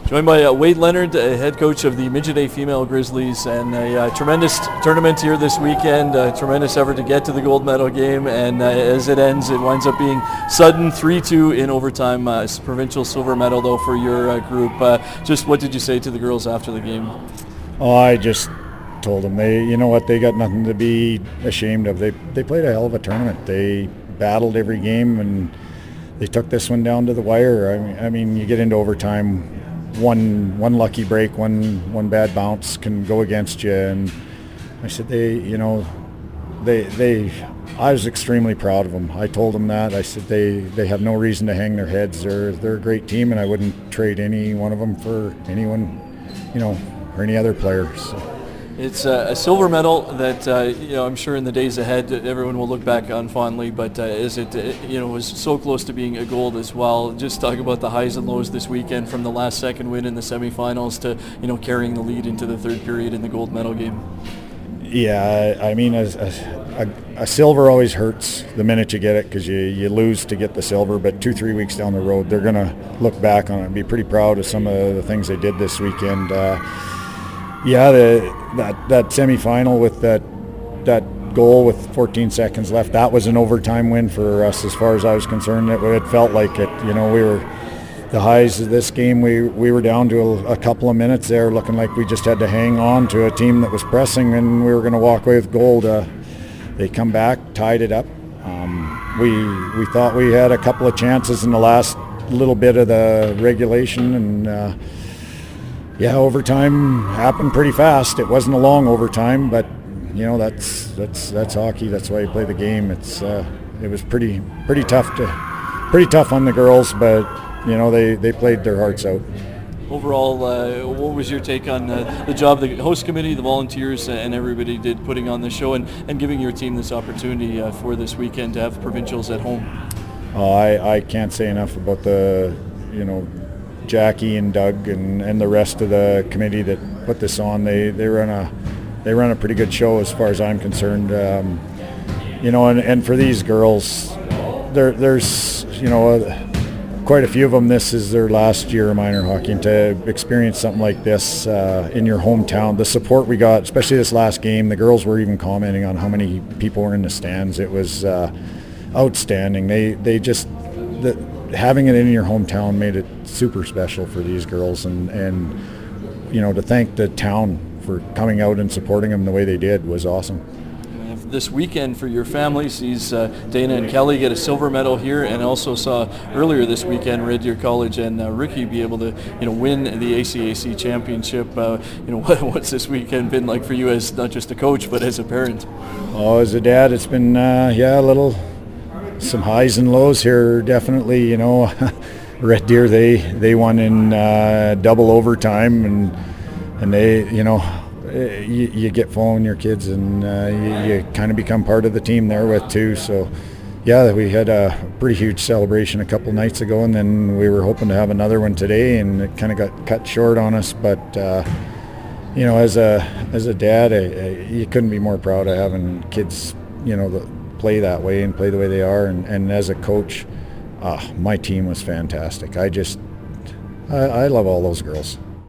Joined by Wade Leonard, head coach of the Midget A female Grizzlies, and a tremendous tournament here this weekend, a tremendous effort to get to the gold medal game, and as it ends, it winds up being sudden 3-2 in overtime. Provincial silver medal, though, for your group. Just what did you say to the girls after the game? Oh, I just told them, you know what, they got nothing to be ashamed of. They played a hell of a tournament. They battled every game, and they took this one down to the wire. I mean, you get into overtime, one lucky break, one bad bounce can go against you. And I said, I was extremely proud of them. I told them that. I said they have no reason to hang their heads. They're a great team, and I wouldn't trade any one of them for anyone, or any other player. So. It's a silver medal that I'm sure in the days ahead everyone will look back on fondly, but as it was so close to being a gold as well. Just talk about the highs and lows this weekend, from the last second win in the semifinals to carrying the lead into the third period in the gold medal game. Yeah, I mean, a silver always hurts the minute you get it, because you lose to get the silver, but 2-3 weeks down the road they're going to look back on it and be pretty proud of some of the things they did this weekend. Yeah, that semifinal with that goal with 14 seconds left, that was an overtime win for us as far as I was concerned. It felt like it. We were the highs of this game. We were down to a couple of minutes there, looking like we just had to hang on to a team that was pressing, and we were going to walk away with gold. They come back, tied it up. We thought we had a couple of chances in the last little bit of the regulation, and overtime happened pretty fast. It wasn't a long overtime, but that's hockey. That's why you play the game. It was pretty tough on the girls, but they played their hearts out. Overall, what was your take on the job the host committee, the volunteers, and everybody did putting on the show and giving your team this opportunity for this weekend to have provincials at home? I can't say enough about the Jackie and Doug and the rest of the committee that put this on. They run a pretty good show as far as I'm concerned. And for these girls, there's quite a few of them. This is their last year of minor hockey, and to experience something like this in your hometown, the support we got, especially this last game. The girls were even commenting on how many people were in the stands. It was outstanding. Having it in your hometown made it super special for these girls, and to thank the town for coming out and supporting them the way they did was awesome. This weekend for your family sees Dana and Kelly get a silver medal here, and also saw earlier this weekend Red Deer College and Ricky be able to win the ACAC championship. What's this weekend been like for you as not just a coach but as a parent? Oh, as a dad, it's been some highs and lows here, definitely. Red Deer, they won in double overtime, and they you get following your kids, and you kind of become part of the team there with too. So yeah, we had a pretty huge celebration a couple nights ago, and then we were hoping to have another one today, and it kind of got cut short on us. But as a dad, you couldn't be more proud of having kids play that way and play the way they are, and as a coach, my team was fantastic. I love all those girls.